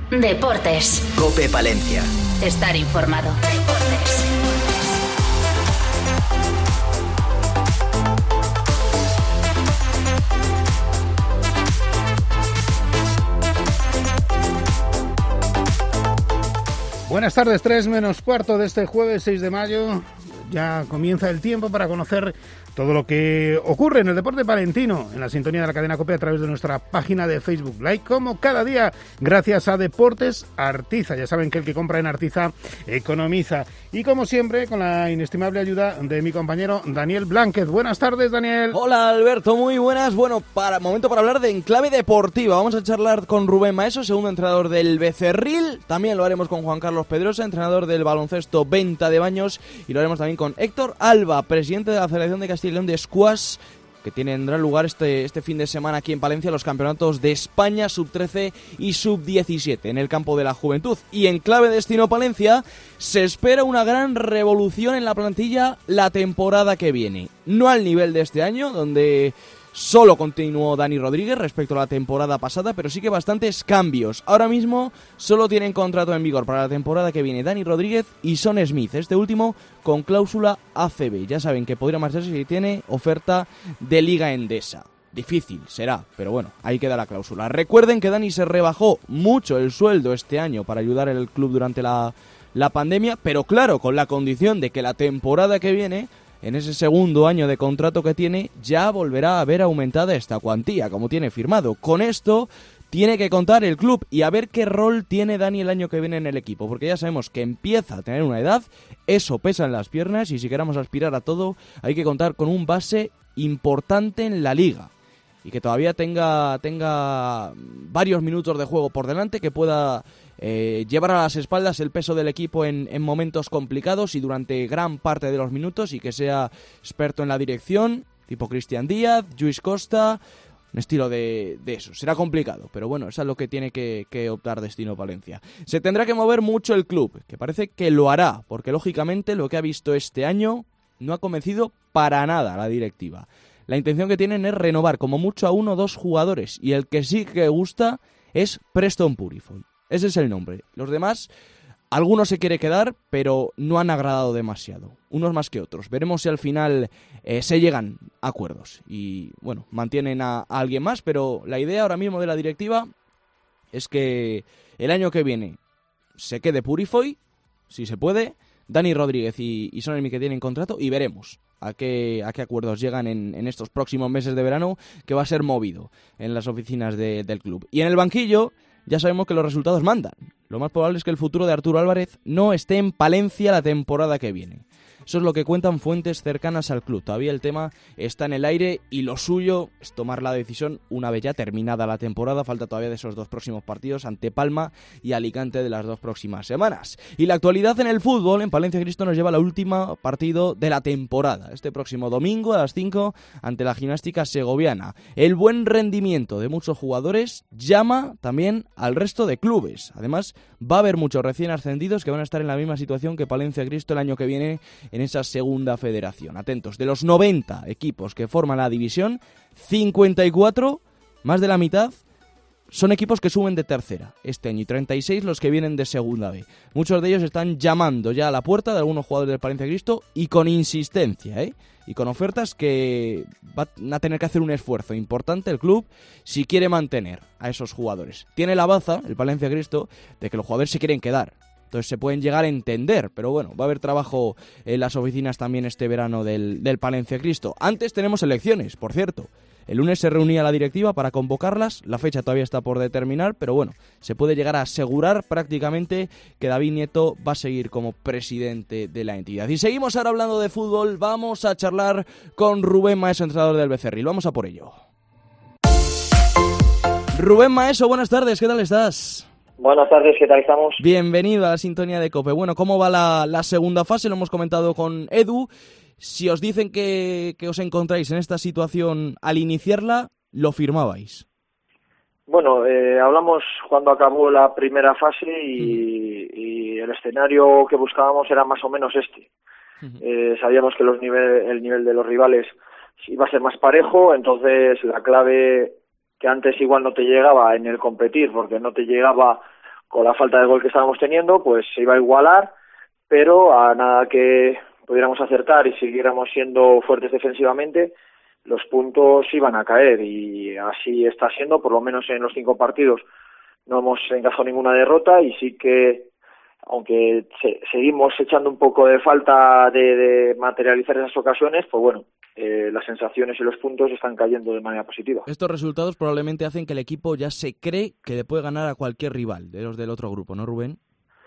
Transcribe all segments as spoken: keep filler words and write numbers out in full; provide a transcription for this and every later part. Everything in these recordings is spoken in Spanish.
Deportes. COPE Palencia. Estar informado. Deportes. Buenas tardes, tres menos cuarto de este jueves seis de mayo. Ya comienza el tiempo para conocer todo lo que ocurre en el deporte palentino, en la sintonía de la cadena COPE a través de nuestra página de Facebook Live, como cada día, gracias a Deportes Artiza. Ya saben que el que compra en Artiza economiza. Y como siempre, con la inestimable ayuda de mi compañero Daniel Blánquez. Buenas tardes, Daniel. Hola, Alberto, muy buenas. Bueno, para momento para hablar de Enclave Deportiva. Vamos a charlar con Rubén Maeso, segundo entrenador del Becerril. También lo haremos con Juan Carlos Pedrosa, entrenador del baloncesto Venta de Baños. Y lo haremos también con Héctor Alba, presidente de la Federación de Castilla y León de Squash, que tendrán lugar este, este fin de semana aquí en Palencia los campeonatos de España sub trece y sub diecisiete en el campo de la juventud. Y en clave destino Palencia se espera una gran revolución en la plantilla la temporada que viene. No al nivel de este año, donde solo continuó Dani Rodríguez respecto a la temporada pasada, pero sí que bastantes cambios. Ahora mismo solo tienen contrato en vigor para la temporada que viene Dani Rodríguez y Son Smith, este último con cláusula A C B. Ya saben que podría marcharse si tiene oferta de Liga Endesa. Difícil será, pero bueno, ahí queda la cláusula. Recuerden que Dani se rebajó mucho el sueldo este año para ayudar al club durante la, la pandemia, pero claro, con la condición de que la temporada que viene, en ese segundo año de contrato que tiene, ya volverá a ver aumentada esta cuantía, como tiene firmado. Con esto tiene que contar el club y a ver qué rol tiene Dani el año que viene en el equipo, porque ya sabemos que empieza a tener una edad, eso pesa en las piernas y si queramos aspirar a todo hay que contar con un base importante en la liga y que todavía tenga, tenga varios minutos de juego por delante, que pueda Eh, llevar a las espaldas el peso del equipo en, en momentos complicados y durante gran parte de los minutos, y que sea experto en la dirección, tipo Cristian Díaz, Lluís Costa, un estilo de, de eso. Será complicado, pero bueno, eso es lo que tiene que, que optar Destino Palencia. Se tendrá que mover mucho el club, que parece que lo hará, porque lógicamente lo que ha visto este año no ha convencido para nada a la directiva. La intención que tienen es renovar como mucho a uno o dos jugadores, y el que sí que gusta es Preston Purifoy. Ese es el nombre. Los demás, algunos se quiere quedar, pero no han agradado demasiado. Unos más que otros. Veremos si al final eh, se llegan a acuerdos. Y, bueno, mantienen a, a alguien más, pero la idea ahora mismo de la directiva es que el año que viene se quede Purifoy, si se puede, Dani Rodríguez y, y Son Smith que tienen contrato, y veremos a qué, a qué acuerdos llegan en, en estos próximos meses de verano, que va a ser movido en las oficinas de, del club. Y en el banquillo ya sabemos que los resultados mandan. Lo más probable es que el futuro de Arturo Álvarez no esté en Palencia la temporada que viene. Eso es lo que cuentan fuentes cercanas al club. Todavía el tema está en el aire y lo suyo es tomar la decisión una vez ya terminada la temporada. Falta todavía de esos dos próximos partidos ante Palma y Alicante de las dos próximas semanas. Y la actualidad en el fútbol, en Palencia Cristo nos lleva al último partido de la temporada. Este próximo domingo a las cinco ante la Gimnástica Segoviana. El buen rendimiento de muchos jugadores llama también al resto de clubes. Además, va a haber muchos recién ascendidos que van a estar en la misma situación que Palencia Cristo el año que viene en esa segunda federación. Atentos, de los noventa equipos que forman la división, cincuenta y cuatro, más de la mitad, son equipos que suben de tercera este año y treinta y seis los que vienen de segunda B. Muchos de ellos están llamando ya a la puerta de algunos jugadores del Palencia Cristo y con insistencia, ¿eh? Y con ofertas que van a tener que hacer un esfuerzo importante el club si quiere mantener a esos jugadores. Tiene la baza, el Palencia Cristo, de que los jugadores se quieren quedar. Entonces se pueden llegar a entender, pero bueno, va a haber trabajo en las oficinas también este verano del, del Palencia Cristo. Antes tenemos elecciones, por cierto. El lunes se reunía la directiva para convocarlas, la fecha todavía está por determinar, pero bueno, se puede llegar a asegurar prácticamente que David Nieto va a seguir como presidente de la entidad. Y seguimos ahora hablando de fútbol, vamos a charlar con Rubén Maeso, entrenador del Becerril. Vamos a por ello. Rubén Maeso, buenas tardes, ¿qué tal estás? Buenas tardes, ¿qué tal estamos? Bienvenido a la sintonía de COPE. Bueno, ¿cómo va la, la segunda fase? Lo hemos comentado con Edu. Si os dicen que, que os encontráis en esta situación al iniciarla, ¿lo firmabais? Bueno, eh, hablamos cuando acabó la primera fase y, uh-huh. y el escenario que buscábamos era más o menos este. Uh-huh. Eh, sabíamos que los nivel, el nivel de los rivales iba a ser más parejo, entonces la clave que antes igual no te llegaba en el competir, porque no te llegaba con la falta de gol que estábamos teniendo, pues se iba a igualar, pero a nada que pudiéramos acertar y siguiéramos siendo fuertes defensivamente, los puntos iban a caer, y así está siendo. Por lo menos en los cinco partidos no hemos encajado ninguna derrota, y sí que, aunque se, seguimos echando un poco de falta de, de materializar esas ocasiones, pues bueno, eh, las sensaciones y los puntos están cayendo de manera positiva. Estos resultados probablemente hacen que el equipo ya se cree que le puede ganar a cualquier rival de los del otro grupo, ¿no, Rubén?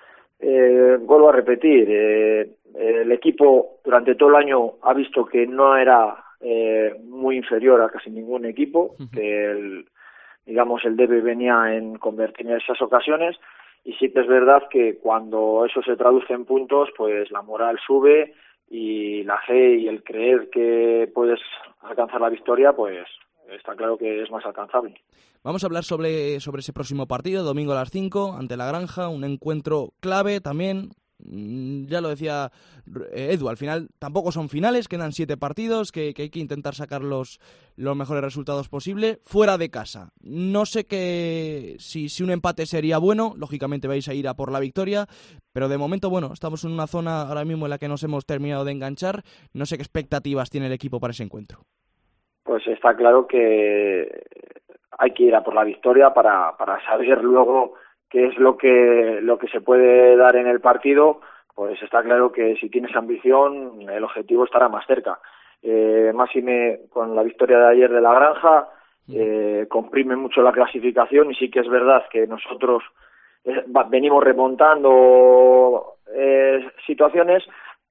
Eh, vuelvo a repetir, eh, el equipo durante todo el año ha visto que no era eh, muy inferior a casi ningún equipo, uh-huh. que el, digamos el debe venía en convertir en esas ocasiones, y sí que es verdad que cuando eso se traduce en puntos, pues la moral sube, y la fe y el creer que puedes alcanzar la victoria, pues está claro que es más alcanzable. Vamos a hablar sobre, sobre ese próximo partido, domingo a las cinco, ante La Granja, un encuentro clave también. Ya lo decía Edu, al final tampoco son finales, quedan siete partidos, que, que hay que intentar sacar los, los mejores resultados posibles fuera de casa. No sé que si, si un empate sería bueno, lógicamente vais a ir a por la victoria, pero de momento, bueno, estamos en una zona ahora mismo en la que nos hemos terminado de enganchar. No sé qué expectativas tiene el equipo para ese encuentro. Pues está claro que hay que ir a por la victoria para, para saber luego qué es lo que lo que se puede dar en el partido. Pues está claro que si tienes ambición, el objetivo estará más cerca. Eh, Máxime, con la victoria de ayer de La Granja, eh, comprime mucho la clasificación, y sí que es verdad que nosotros eh, va, venimos remontando eh, situaciones,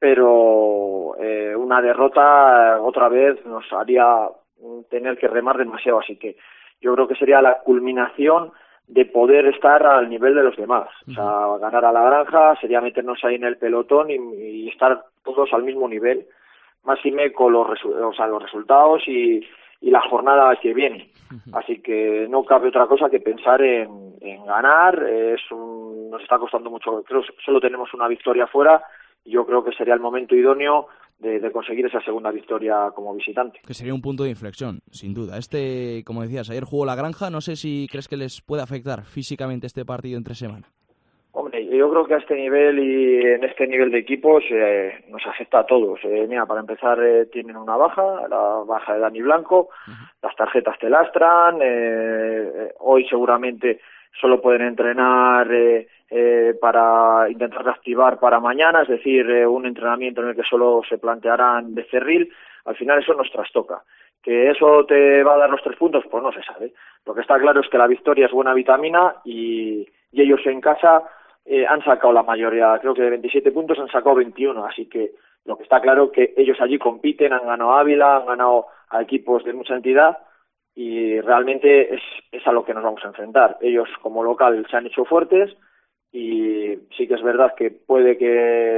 pero eh, una derrota eh, otra vez nos haría tener que remar demasiado, así que yo creo que sería la culminación de poder estar al nivel de los demás. O sea, ganar a La Granja sería meternos ahí en el pelotón y, y estar todos al mismo nivel, máxime con los, resu- o sea, los resultados y, y la jornada que viene. Así que no cabe otra cosa que pensar en, en ganar. Es un, nos está costando mucho, creo que solo tenemos una victoria fuera, y yo creo que sería el momento idóneo De, de conseguir esa segunda victoria como visitante. Que sería un punto de inflexión, sin duda. Este, como decías, ayer jugó La Granja, no sé si crees que les puede afectar físicamente este partido entre semana. Hombre, yo creo que a este nivel y en este nivel de equipos eh, nos afecta a todos. Eh, mira, para empezar eh, tienen una baja, la baja de Dani Blanco, uh-huh. Las tarjetas te lastran, eh, eh, hoy seguramente solo pueden entrenar eh, eh, para intentar reactivar para mañana, es decir, eh, un entrenamiento en el que solo se plantearán Becerril. Al final eso nos trastoca. ¿Que eso te va a dar los tres puntos? Pues no se sabe. Lo que está claro es que la victoria es buena vitamina, y, y ellos en casa eh, han sacado la mayoría, creo que de veintisiete puntos han sacado veintiuno, así que lo que está claro es que ellos allí compiten, han ganado a Ávila, han ganado a equipos de mucha entidad, y realmente es, es a lo que nos vamos a enfrentar. Ellos como local se han hecho fuertes, y sí que es verdad que puede que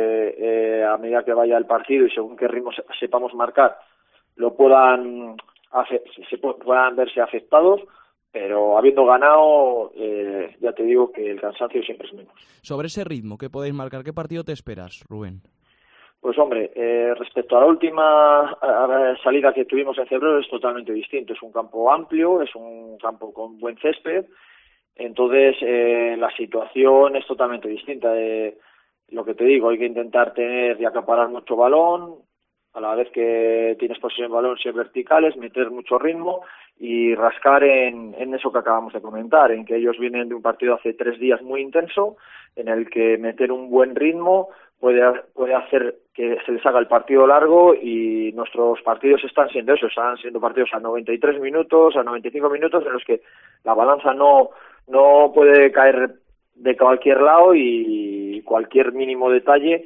eh, a medida que vaya el partido y según qué ritmo sepamos marcar, lo puedan hace, se puedan verse afectados, pero habiendo ganado, eh, ya te digo que el cansancio siempre es menos. Sobre ese ritmo que podéis marcar, ¿qué partido te esperas, Rubén? Pues hombre, eh, respecto a la última a la salida que tuvimos en febrero es totalmente distinto. Es un campo amplio, es un campo con buen césped, entonces eh, la situación es totalmente distinta. Eh, lo que te digo, hay que intentar tener y acaparar mucho balón, a la vez que tienes posesión de balón, ser verticales, meter mucho ritmo y rascar en, en eso que acabamos de comentar, en que ellos vienen de un partido hace tres días muy intenso, en el que meter un buen ritmo puede, puede hacer que se les haga el partido largo, y nuestros partidos están siendo eso, están siendo partidos a noventa y tres minutos, a noventa y cinco minutos, en los que la balanza no, no puede caer de cualquier lado, y cualquier mínimo detalle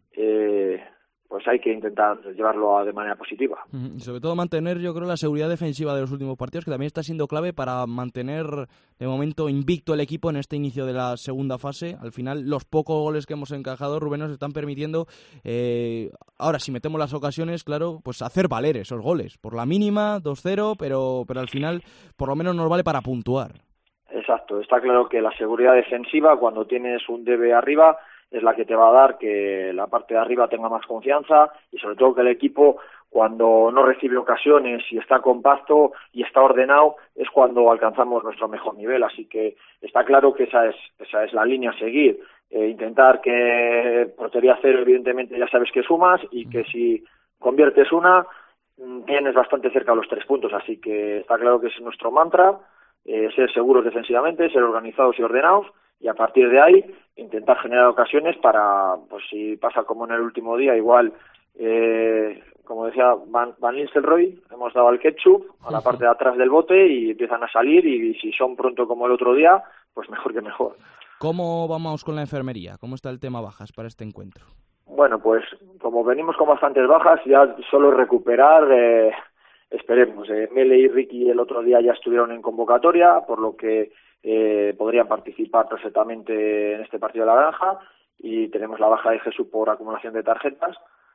eh, pues hay que intentar llevarlo a, de manera positiva. Y sobre todo mantener, yo creo, la seguridad defensiva de los últimos partidos, que también está siendo clave para mantener de momento invicto el equipo en este inicio de la segunda fase. Al final, los pocos goles que hemos encajado, Rubén, nos están permitiendo, eh, ahora si metemos las ocasiones, claro, pues hacer valer esos goles. Por la mínima, dos cero, pero, pero al final por lo menos nos vale para puntuar. Exacto, está claro que la seguridad defensiva, cuando tienes un debe arriba, es la que te va a dar que la parte de arriba tenga más confianza, y sobre todo que el equipo cuando no recibe ocasiones y está compacto y está ordenado, es cuando alcanzamos nuestro mejor nivel. Así que está claro que esa es, esa es la línea a seguir. Eh, intentar que portería cero, evidentemente, ya sabes que sumas, y que si conviertes una, tienes bastante cerca los tres puntos. Así que está claro que ese es nuestro mantra, eh, ser seguros defensivamente, ser organizados y ordenados, y a partir de ahí intentar generar ocasiones para, pues si pasa como en el último día, igual, eh, como decía Van, Van Nistelrooy, hemos dado al ketchup a la parte de atrás del bote y empiezan a salir, y si son pronto como el otro día, pues mejor que mejor. ¿Cómo vamos con la enfermería? ¿Cómo está el tema bajas para este encuentro? Bueno, pues como venimos con bastantes bajas, ya solo recuperar, eh, esperemos. Eh, Mele y Ricky el otro día ya estuvieron en convocatoria, por lo que eh, podrían participar perfectamente en este partido de la Granja, y tenemos la baja de Jesús por acumulación de tarjetas,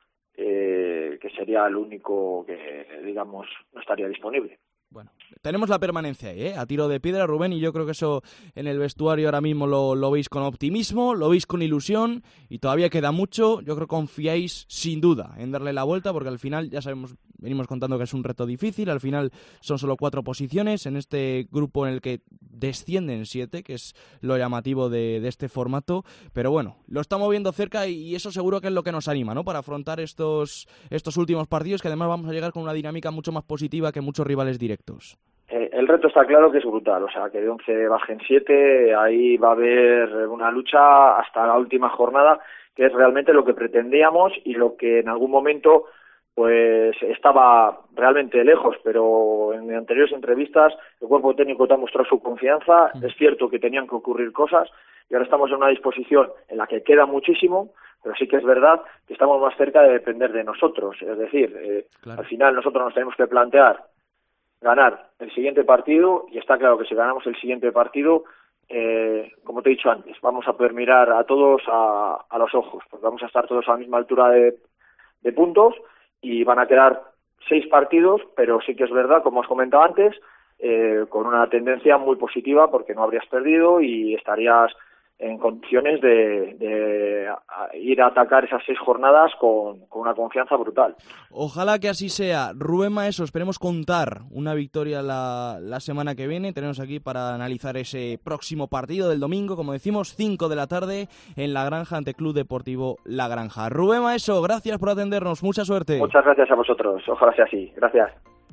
eh, que sería el único que, digamos, no estaría disponible. Bueno, tenemos la permanencia ahí, ¿eh? A tiro de piedra, Rubén, y yo creo que eso en el vestuario ahora mismo lo, lo veis con optimismo, lo veis con ilusión, y todavía queda mucho. Yo creo que confiáis sin duda en darle la vuelta, porque al final ya sabemos, venimos contando que es un reto difícil. Al final son solo cuatro posiciones en este grupo en el que descienden siete, que es lo llamativo de, de este formato, pero bueno, lo estamos viendo cerca, y eso seguro que es lo que nos anima, ¿no?, para afrontar estos, estos últimos partidos, que además vamos a llegar con una dinámica mucho más positiva que muchos rivales directos. Eh, el reto está claro que es brutal, o sea, que de once bajen siete, ahí va a haber una lucha hasta la última jornada, que es realmente lo que pretendíamos y lo que en algún momento pues estaba realmente lejos, pero en anteriores entrevistas el cuerpo técnico te ha mostrado su confianza. Es cierto que tenían que ocurrir cosas y ahora estamos en una disposición en la que queda muchísimo, pero sí que es verdad que estamos más cerca de depender de nosotros, es decir, eh, Claro. al final nosotros nos tenemos que plantear ganar el siguiente partido, y está claro que si ganamos el siguiente partido, eh, como te he dicho antes, vamos a poder mirar a todos a, a los ojos, porque vamos a estar todos a la misma altura de, de puntos, y van a quedar seis partidos, pero sí que es verdad, como os comentaba antes, eh, con una tendencia muy positiva, porque no habrías perdido y estarías en condiciones de, de ir a atacar esas seis jornadas con, con una confianza brutal. Ojalá que así sea. Rubén Maeso, esperemos contar una victoria la, la semana que viene. Tenemos aquí para analizar ese próximo partido del domingo, como decimos, cinco de la tarde en La Granja ante Club Deportivo La Granja. Rubén Maeso, gracias por atendernos, mucha suerte. Muchas gracias a vosotros, ojalá sea así. Gracias.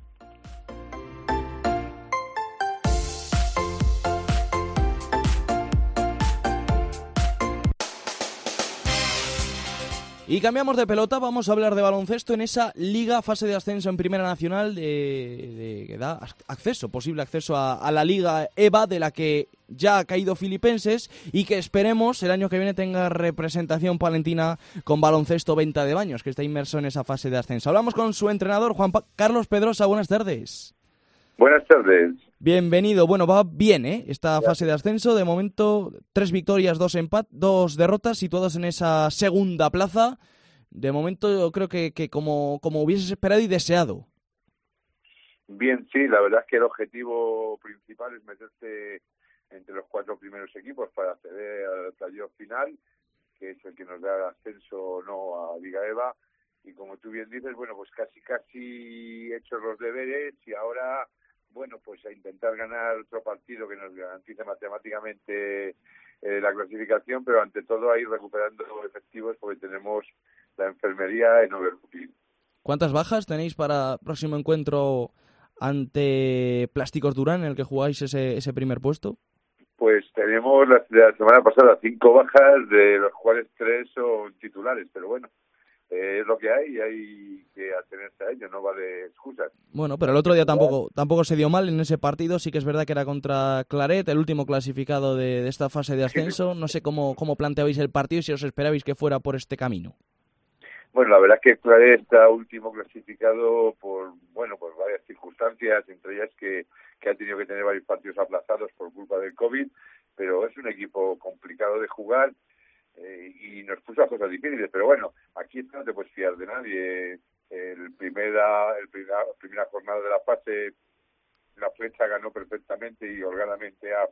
Y cambiamos de pelota, vamos a hablar de baloncesto en esa liga, fase de ascenso en Primera Nacional, de, de, que da acceso, posible acceso a, a la Liga E V A, de la que ya ha caído Filipenses, y que esperemos el año que viene tenga representación palentina con Baloncesto Venta de Baños, que está inmerso en esa fase de ascenso. Hablamos con su entrenador, Juan pa- Carlos Pedrosa. Buenas tardes. Buenas tardes. Bienvenido. Bueno, va bien, ¿eh? Esta fase de ascenso. De momento, tres victorias, dos empat, dos derrotas, situados en esa segunda plaza. De momento, yo creo que, que como, como hubieses esperado y deseado. Bien, sí, la verdad es que el objetivo principal es meterse entre los cuatro primeros equipos para acceder al playoff final, que es el que nos da el ascenso o no a Liga E V A. Y como tú bien dices, bueno, pues casi, casi hechos los deberes, y ahora, bueno, pues a intentar ganar otro partido que nos garantice matemáticamente eh, la clasificación, pero ante todo a ir recuperando efectivos, porque tenemos la enfermería en overbooking. ¿Cuántas bajas tenéis para próximo encuentro ante Plásticos Durán, en el que jugáis ese, ese primer puesto? Pues tenemos la, la semana pasada cinco bajas, de los cuales tres son titulares, pero bueno, eh, es lo que hay y hay que atenerse a ello, no vale excusas. Bueno, pero el otro día tampoco tampoco se dio mal en ese partido. Sí que es verdad que era contra Claret, el último clasificado de, de esta fase de ascenso. No sé cómo, cómo planteabais el partido y si os esperabais que fuera por este camino. Bueno, la verdad es que Claret está último clasificado por, bueno, por varias circunstancias, entre ellas que, que ha tenido que tener varios partidos aplazados por culpa del COVID, pero es un equipo complicado de jugar. Eh, y nos puso a cosas difíciles, pero bueno, aquí no te puedes fiar de nadie. El primera, el primera, primera jornada de la fase, la Flecha ganó perfectamente y holgadamente a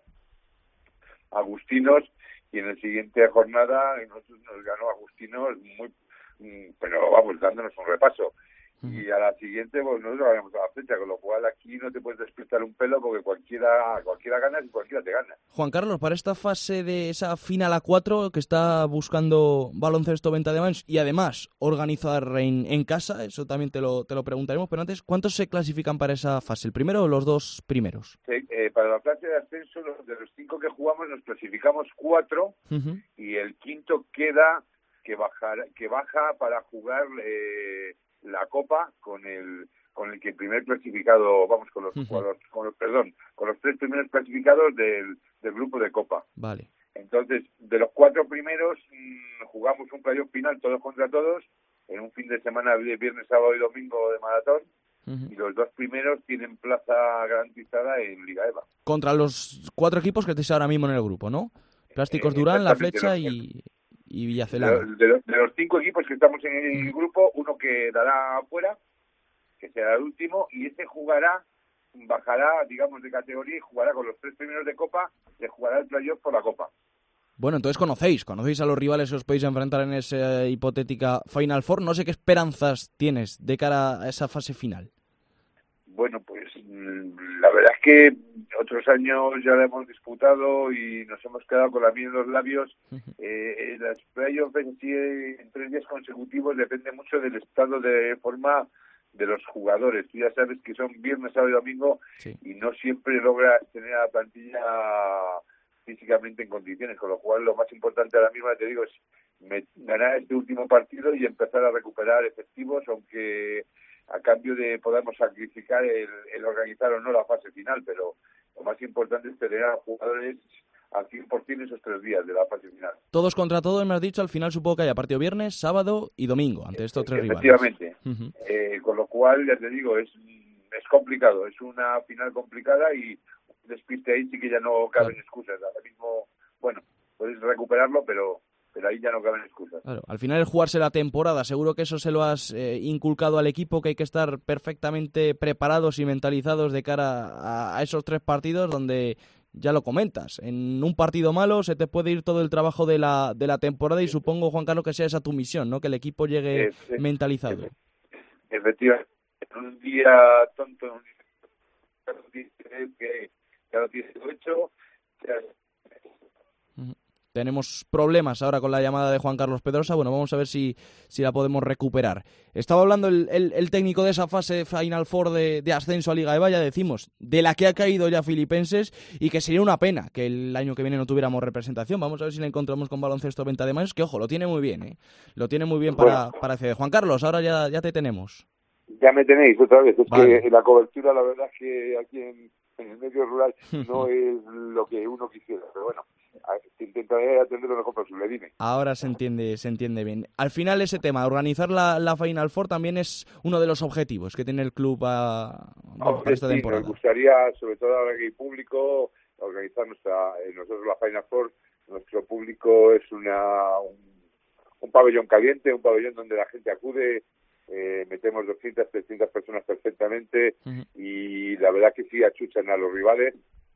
Agustinos, y en la siguiente jornada nosotros nos ganó Agustinos muy, pero vamos, dándonos un repaso. y a la siguiente pues nosotros haremos a la fecha, con lo cual aquí no te puedes despistar un pelo porque cualquiera cualquiera gana y cualquiera te gana. Juan Carlos, para esta fase de esa final a cuatro que está buscando Baloncesto Venta de Baños y además organizar en, en casa, eso también te lo, te lo preguntaremos, pero antes, ¿cuántos se clasifican para esa fase? ¿El primero o los dos primeros? Sí, eh, para la fase de ascenso, los, de los cinco que jugamos nos clasificamos cuatro uh-huh. y el quinto queda que bajar, que baja para jugar eh, la Copa con el con el que primer clasificado, vamos, con los, uh-huh. con los, con los perdón, con los tres primeros clasificados del, del grupo de Copa. Vale. Entonces, de los cuatro primeros mmm, jugamos un playoff final todos contra todos en un fin de semana de viernes, sábado y domingo de maratón. Uh-huh. Y los dos primeros tienen plaza garantizada en Liga EVA. Contra los cuatro equipos que estáis ahora mismo en el grupo, ¿no? Plásticos eh, Durán, La Flecha y, y Villacelana. De, de, los, de los cinco equipos que estamos en el uh-huh. grupo, uno quedará afuera, que será el último, y este jugará, bajará, digamos, de categoría y jugará con los tres primeros de Copa, y jugará el playoff por la Copa. Bueno, entonces conocéis, conocéis a los rivales que os podéis enfrentar en esa hipotética Final Four. No sé qué esperanzas tienes de cara a esa fase final. Bueno, pues la verdad es que otros años ya la hemos disputado y nos hemos quedado con la miel en los labios. Uh-huh. Eh, las playoffs en, en tres días consecutivos depende mucho del estado de forma de los jugadores. Tú ya sabes que son viernes, sábado y domingo sí. y no siempre logras tener a la plantilla físicamente en condiciones, con lo cual lo más importante ahora mismo, te digo, es me, ganar este último partido y empezar a recuperar efectivos, aunque a cambio de podamos sacrificar el, el organizar o no la fase final, pero lo más importante es tener a jugadores al cien por ciento esos tres días de la fase final. Todos contra todos, me has dicho, al final supongo que haya partido viernes, sábado y domingo, ante estos tres rivales. Efectivamente, uh-huh. eh, con lo cual, ya te digo, es, es complicado, es una final complicada y despiste ahí sí que ya no caben claro. excusas. Ahora mismo, bueno, puedes recuperarlo, pero pero ahí ya no caben excusas. Claro, al final es jugarse la temporada. Seguro que eso se lo has eh, inculcado al equipo, que hay que estar perfectamente preparados y mentalizados de cara a, a esos tres partidos donde, ya lo comentas, en un partido malo se te puede ir todo el trabajo de la de la temporada y sí. supongo, Juan Carlos, que sea esa tu misión, ¿no? Que el equipo llegue es, es, mentalizado. Efectivamente. En un día tonto, en un día que ya lo tienes hecho. Ya... Uh-huh. Tenemos problemas ahora con la llamada de Juan Carlos Pedrosa. Bueno, vamos a ver si, si la podemos recuperar. Estaba hablando el, el, el técnico de esa fase Final Four de, de ascenso a Liga EVA, ya decimos, de la que ha caído ya Filipenses, y que sería una pena que el año que viene no tuviéramos representación. Vamos a ver si la encontramos con Baloncesto Venta de Baños, que ojo, lo tiene muy bien, ¿eh? Lo tiene muy bien para, bueno. para acceder. Juan Carlos, ahora ya, ya te tenemos. Ya me tenéis otra vez. Es vale. que la cobertura, la verdad es que aquí en, en el medio rural no es lo que uno quisiera, pero bueno. Intentaré atender lo mejor posible, dime. Ahora se entiende, se entiende bien. Al final ese tema, organizar la, la Final Four también es uno de los objetivos que tiene el club a, no, para esta sí, temporada. Nos gustaría, sobre todo ahora que hay público, organizar nuestra, nosotros la Final Four. Nuestro público es una un, un pabellón caliente, un pabellón donde la gente acude, eh, metemos doscientas, trescientas personas perfectamente uh-huh. y la verdad que sí achuchan a los rivales.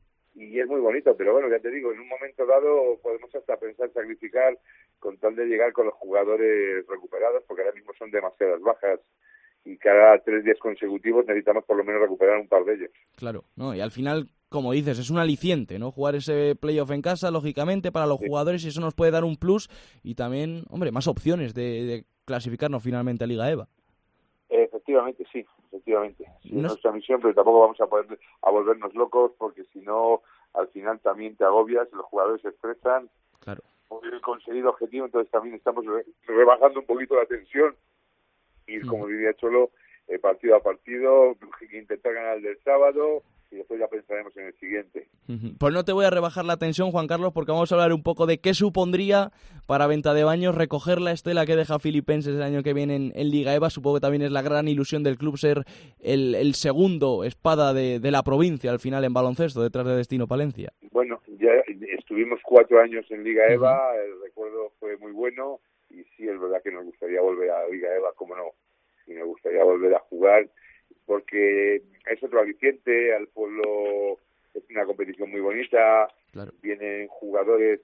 Y es muy bonito, pero bueno, ya te digo, en un momento dado podemos hasta pensar sacrificar con tal de llegar con los jugadores recuperados, porque ahora mismo son demasiadas bajas y cada tres días consecutivos necesitamos por lo menos recuperar un par de ellos. Claro, no, y al final, como dices, es un aliciente, ¿no? Jugar ese playoff en casa, lógicamente, para los sí. jugadores, y eso nos puede dar un plus y también, hombre, más opciones de, de clasificarnos finalmente a Liga EVA. Efectivamente, sí, efectivamente. Sí, no es nuestra misión, pero tampoco vamos a poder a volvernos locos, porque si no, al final también te agobias, los jugadores se estresan. Claro. Por el conseguido objetivo, entonces también estamos re- rebajando un poquito la tensión. Ir, mm. como diría Cholo, eh, partido a partido, intentar ganar el del sábado y después ya pensaremos en el siguiente. Pues no te voy a rebajar la tensión, Juan Carlos, porque vamos a hablar un poco de qué supondría para Venta de Baños recoger la estela que deja Filipenses el año que viene en, en Liga EVA. Supongo que también es la gran ilusión del club ser el, el segundo espada de, de la provincia al final en baloncesto, detrás de Destino Palencia. Bueno, ya estuvimos cuatro años en Liga EVA, uh-huh. el recuerdo fue muy bueno y sí, es verdad que nos gustaría volver a Liga EVA, como no, y nos gustaría volver a jugar, porque es otro aliciente, al pueblo es una competición muy bonita, claro. Vienen jugadores,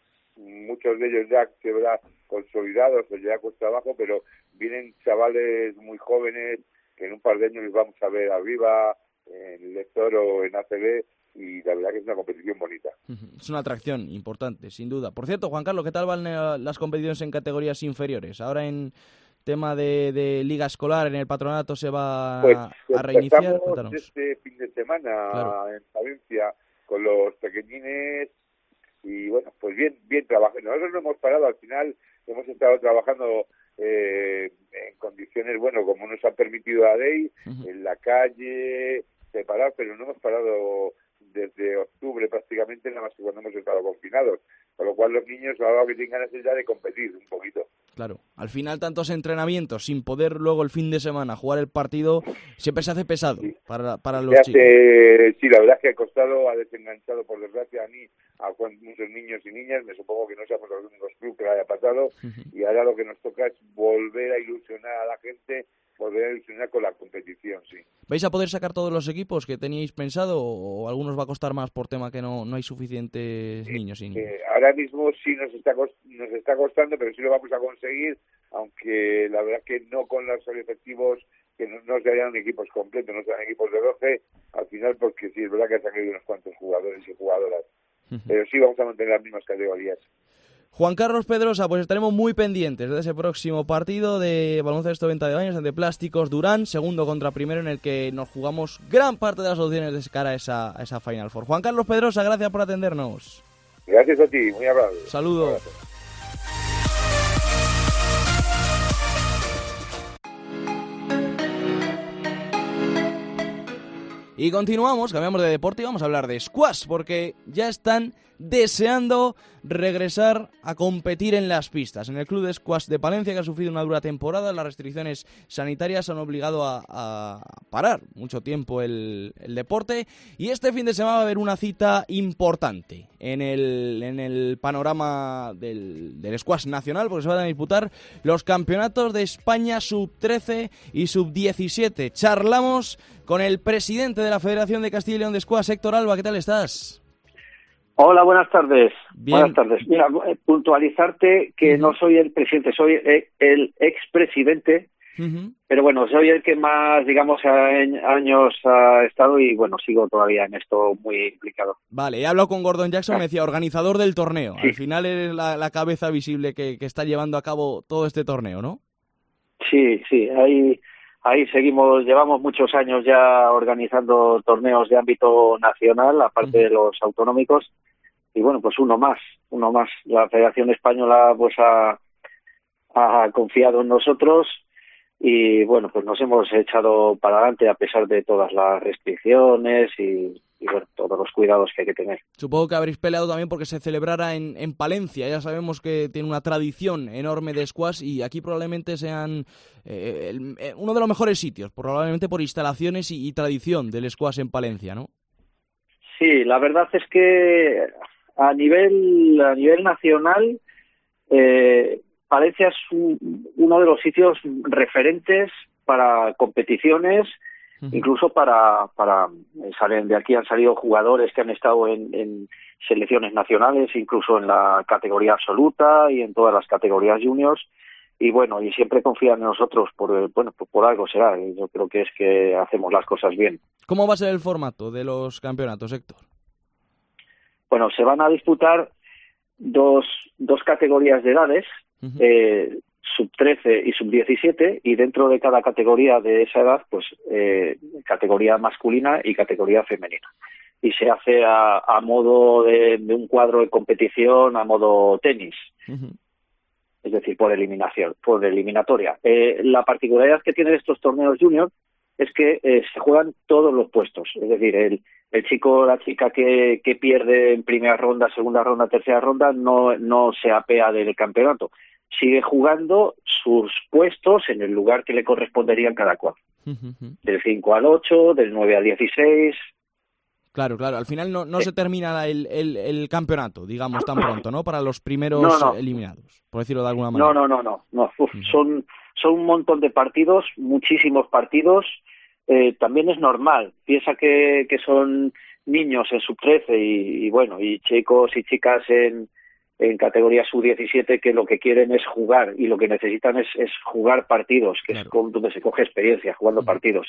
muchos de ellos ya se verá consolidados o ya cuesta abajo, pero vienen chavales muy jóvenes que en un par de años les vamos a ver arriba, en Lector o en A C B, y la verdad que es una competición bonita. Es una atracción importante, sin duda. Por cierto, Juan Carlos, ¿qué tal van las competiciones en categorías inferiores? Ahora en tema de, de liga escolar, en el patronato se va pues, a reiniciar. Estamos este fin de semana claro. en Valencia con los pequeñines y bueno, pues bien, bien trabajando. Nosotros no hemos parado, al final hemos estado trabajando eh, en condiciones, bueno, como nos ha permitido la ley, uh-huh. en la calle, separar, pero no hemos parado desde octubre prácticamente, nada más que cuando hemos estado confinados. Con lo cual los niños ahora que tengan ganas ya de competir un poquito. Claro, al final tantos entrenamientos sin poder luego el fin de semana jugar el partido siempre se hace pesado sí. para, para los hace, chicos. Sí, la verdad es que ha costado, ha desenganchado por desgracia a mí, a muchos niños y niñas, me supongo que no seamos los únicos clubes que le haya pasado, uh-huh. y ahora lo que nos toca es volver a ilusionar a la gente, volver a ilusionar con la competición, sí. ¿Vais a poder sacar todos los equipos que teníais pensado o algunos va a costar más por tema que no, no hay suficientes niños y niñas? Eh, ahora mismo sí nos está nos está costando, pero sí lo vamos a conseguir, aunque la verdad que no con los efectivos que no, no serían equipos completos, no serían equipos de doce, al final porque sí es verdad que han sacado unos cuantos jugadores y jugadoras, uh-huh. pero sí vamos a mantener las mismas categorías. Juan Carlos Pedrosa, pues estaremos muy pendientes de ese próximo partido de baloncesto venta de baños entre Plásticos Durán, segundo contra primero, en el que nos jugamos gran parte de las opciones de cara a esa, a esa Final Four. Juan Carlos Pedrosa, gracias por atendernos. Gracias a ti, muy amable. Saludos. Y continuamos, cambiamos de deporte y vamos a hablar de squash, porque ya están deseando regresar a competir en las pistas. En el Club de Squash de Palencia, que ha sufrido una dura temporada, las restricciones sanitarias han obligado a, a parar mucho tiempo el, el deporte, y este fin de semana va a haber una cita importante en el, en el panorama del, del squash nacional, porque se van a disputar los campeonatos de España sub trece y sub diecisiete. Charlamos con el presidente de la Federación de Castilla y León de Squash, Héctor Alba. ¿Qué tal estás? Hola, buenas tardes. Bien. Buenas tardes. Mira, puntualizarte que uh-huh. no soy el presidente, soy el expresidente, uh-huh. pero bueno, soy el que más, digamos, años ha estado y bueno, sigo todavía en esto muy implicado. Vale, he hablado con Gordon Jackson, me decía, organizador del torneo. Sí. Al final eres la, la cabeza visible que, que está llevando a cabo todo este torneo, ¿no? Sí, sí, ahí... Ahí seguimos, llevamos muchos años ya organizando torneos de ámbito nacional, aparte uh-huh. de los autonómicos, y bueno, pues uno más, uno más. La Federación Española pues ha, ha confiado en nosotros y bueno, pues nos hemos echado para adelante a pesar de todas las restricciones y, y bueno, todos los cuidados que hay que tener. Supongo que habréis peleado también porque se celebrara en, en Palencia. Ya sabemos que tiene una tradición enorme de squash y aquí probablemente sean eh, el, eh, uno de los mejores sitios, probablemente por instalaciones y, y tradición del squash en Palencia, ¿no? Sí, la verdad es que a nivel a nivel nacional eh, Palencia es un, uno de los sitios referentes para competiciones, uh-huh. incluso para para salen de aquí han salido jugadores que han estado en, en selecciones nacionales, incluso en la categoría absoluta y en todas las categorías juniors, y bueno, y siempre confían en nosotros por bueno por, por algo será. Yo creo que es que hacemos las cosas bien. ¿Cómo va a ser el formato de los campeonatos, Héctor? Bueno, se van a disputar dos dos categorías de edades. Uh-huh. eh, sub trece y sub diecisiete, y dentro de cada categoría de esa edad, pues eh, categoría masculina y categoría femenina. Y se hace a, a modo de, de un cuadro de competición, a modo tenis. Uh-huh. Es decir, por eliminación, por eliminatoria. Eh, la particularidad que tienen estos torneos junior es que eh, se juegan todos los puestos. Es decir, el, el chico o la chica que, que pierde en primera ronda, segunda ronda, tercera ronda, no, no se apea del campeonato. Sigue jugando sus puestos en el lugar que le correspondería en cada cuadro. Uh-huh. Del cinco al ocho, del nueve al dieciséis... Claro, claro. Al final no, no se termina el, el, el campeonato, digamos, tan pronto, ¿no? Para los primeros no, no. eliminados, por decirlo de alguna manera. No, no, no, no. no. Uf, uh-huh. Son son un montón de partidos, muchísimos partidos. Eh, también es normal. Piensa que, que son niños en sub trece y, y bueno, y chicos y chicas en, en categoría sub diecisiete que lo que quieren es jugar y lo que necesitan es, es jugar partidos, que claro. es donde se coge experiencia, jugando uh-huh. partidos.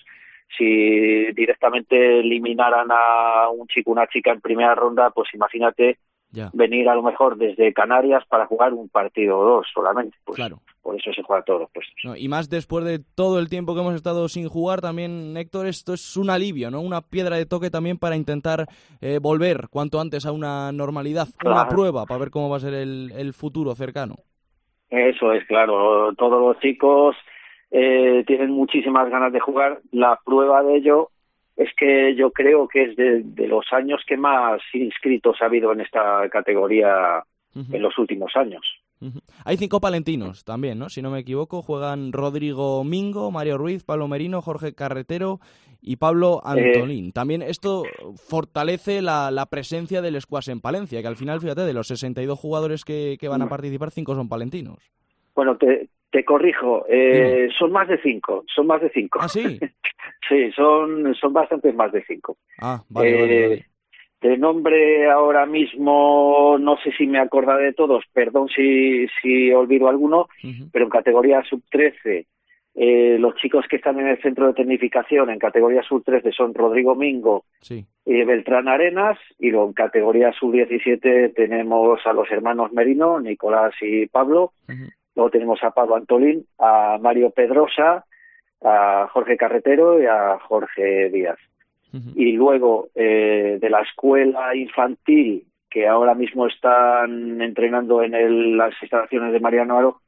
Si directamente eliminaran a un chico o una chica en primera ronda, pues imagínate ya. venir a lo mejor desde Canarias para jugar un partido o dos solamente. Pues claro. Por eso se juega todos los puestos. No, y más después de todo el tiempo que hemos estado sin jugar, también, Héctor, esto es un alivio, ¿no? Una piedra de toque también para intentar eh, volver cuanto antes a una normalidad, claro. una prueba para ver cómo va a ser el, el futuro cercano. Eso es, claro. Todos los chicos eh, tienen muchísimas ganas de jugar. La prueba de ello es que yo creo que es de, de los años que más inscritos ha habido en esta categoría uh-huh. en los últimos años. Uh-huh. Hay cinco palentinos también, ¿no? Si no me equivoco, juegan Rodrigo Mingo, Mario Ruiz, Pablo Merino, Jorge Carretero y Pablo Antolín. Eh... También esto fortalece la, la presencia del squash en Palencia, que al final, fíjate, de los sesenta y dos jugadores que, que van a participar, cinco son palentinos. Bueno, te, te corrijo, eh, son más de cinco, son más de cinco. ¿Ah, sí? Sí, son, son bastantes más de cinco. Ah, vale, eh, vale, vale. De nombre ahora mismo no sé si me acordaré de todos, perdón si, si olvido alguno, uh-huh. pero en categoría sub trece, eh, los chicos que están en el centro de tecnificación en categoría sub trece son Rodrigo Mingo sí. y Beltrán Arenas, y luego en categoría sub diecisiete tenemos a los hermanos Merino, Nicolás y Pablo, uh-huh. luego tenemos a Pablo Antolín, a Mario Pedrosa, a Jorge Carretero y a Jorge Díaz. Uh-huh. Y luego eh, de la escuela infantil, que ahora mismo están entrenando en el, las instalaciones de Mariano Aro,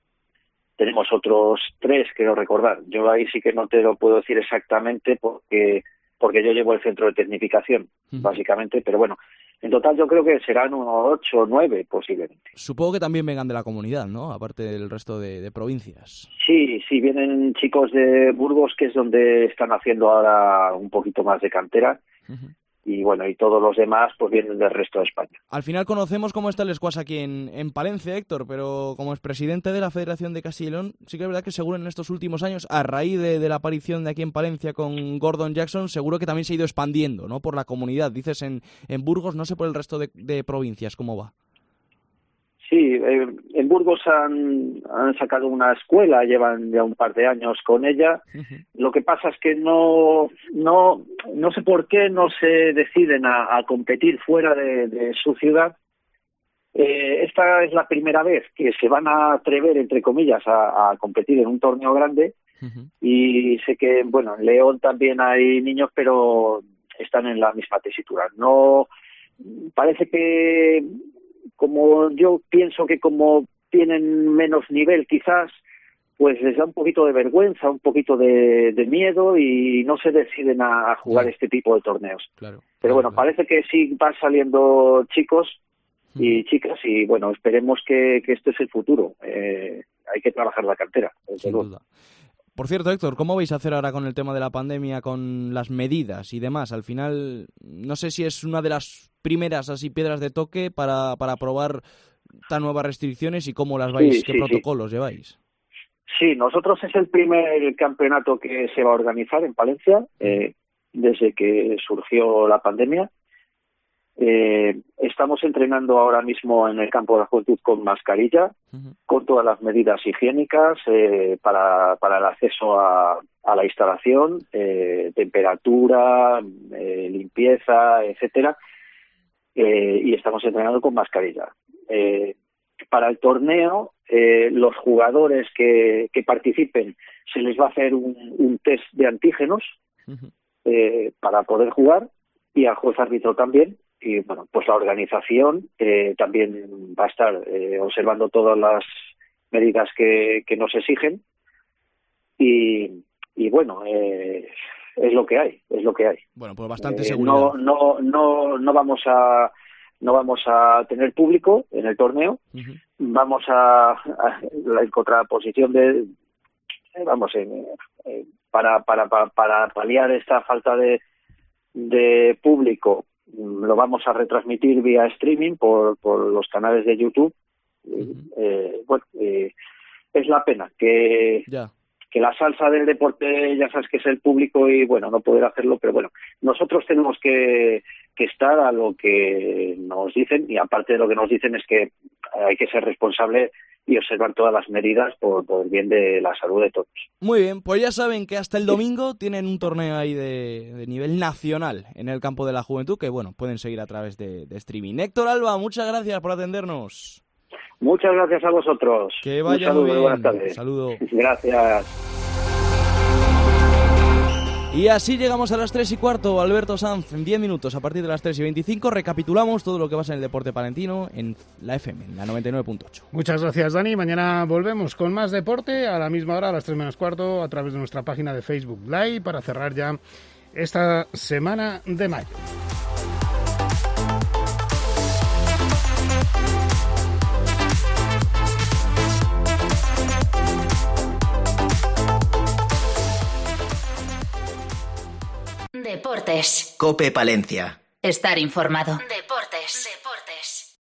tenemos otros tres, quiero recordar. Yo ahí sí que no te lo puedo decir exactamente porque porque yo llevo el centro de tecnificación, uh-huh. básicamente, pero bueno, en total yo creo que serán unos ocho o nueve posiblemente. Supongo que también vengan de la comunidad, ¿no? Aparte del resto de, de provincias. Sí, sí, vienen chicos de Burgos, que es donde están haciendo ahora un poquito más de cantera, uh-huh. y bueno, y todos los demás pues vienen del resto de España. Al final conocemos cómo está el squash aquí en, en Palencia, Héctor, pero como expresidente de la Federación de Castilla y León, sí que es verdad que seguro en estos últimos años, a raíz de, de la aparición de aquí en Palencia con Gordon Jackson, seguro que también se ha ido expandiendo, ¿no? Por la comunidad, dices en, en Burgos, no sé por el resto de, de provincias cómo va. Sí, eh, en Burgos han, han sacado una escuela, llevan ya un par de años con ella. Uh-huh. Lo que pasa es que no no no sé por qué no se deciden a, a competir fuera de, de su ciudad. Eh, esta es la primera vez que se van a atrever, entre comillas, a, a competir en un torneo grande. Uh-huh. Y sé que, bueno, en León también hay niños, pero están en la misma tesitura. No, parece que... Como yo pienso que como tienen menos nivel quizás, pues les da un poquito de vergüenza, un poquito de, de miedo y no se deciden a, a jugar claro. este tipo de torneos. Claro, Pero claro, bueno, claro. parece que sí van saliendo chicos y chicas y bueno, esperemos que, que este es el futuro. Eh, hay que trabajar la cantera. Sin duda. Por cierto, Héctor, ¿cómo vais a hacer ahora con el tema de la pandemia, con las medidas y demás? Al final, no sé si es una de las primeras así piedras de toque para, para probar estas nuevas restricciones y cómo las vais, sí, qué sí, protocolos sí. lleváis. Sí, nosotros es el primer campeonato que se va a organizar en Palencia eh, desde que surgió la pandemia. Eh, estamos entrenando ahora mismo en el campo de la juventud con mascarilla, uh-huh. con todas las medidas higiénicas eh, para, para el acceso a, a la instalación, eh, temperatura, eh, limpieza, etcétera, eh, y estamos entrenando con mascarilla. Eh, para el torneo, eh, los jugadores que, que participen se les va a hacer un, un test de antígenos uh-huh. eh, para poder jugar, y al juez árbitro también. Y bueno, pues la organización eh, también va a estar eh, observando todas las medidas que, que nos exigen y, y bueno, eh, es lo que hay, es lo que hay. Bueno, pues bastante eh, seguridad. No, no, no, no vamos a no vamos a tener público en el torneo. Uh-huh. Vamos a, a la contraposición de vamos eh, eh, para, para para para paliar esta falta de de público. Lo vamos a retransmitir vía streaming por, por los canales de YouTube. Uh-huh. Eh, bueno, eh, es la pena que, ya. que la salsa del deporte ya sabes que es el público y bueno, no poder hacerlo, pero bueno, nosotros tenemos que, que estar a lo que nos dicen, y aparte de lo que nos dicen es que hay que ser responsable y observar todas las medidas por, por el bien de la salud de todos. Muy bien, pues ya saben que hasta el domingo tienen un torneo ahí de, de nivel nacional en el campo de la juventud, que bueno, pueden seguir a través de, de streaming. Héctor Alba, muchas gracias por atendernos. Muchas gracias a vosotros. Que vaya un saludo, muy bien. buenas tardes. Un saludo. Gracias. Y así llegamos a las tres y cuarto, Alberto Sanz, en diez minutos, a partir de las tres y veinticinco, recapitulamos todo lo que pasa en el deporte palentino en la F M, en la noventa y nueve punto ocho. Muchas gracias, Dani. Mañana volvemos con más deporte a la misma hora, a las tres menos cuarto, a través de nuestra página de Facebook Live, para cerrar ya esta semana de mayo. Deportes. COPE Palencia. Estar informado.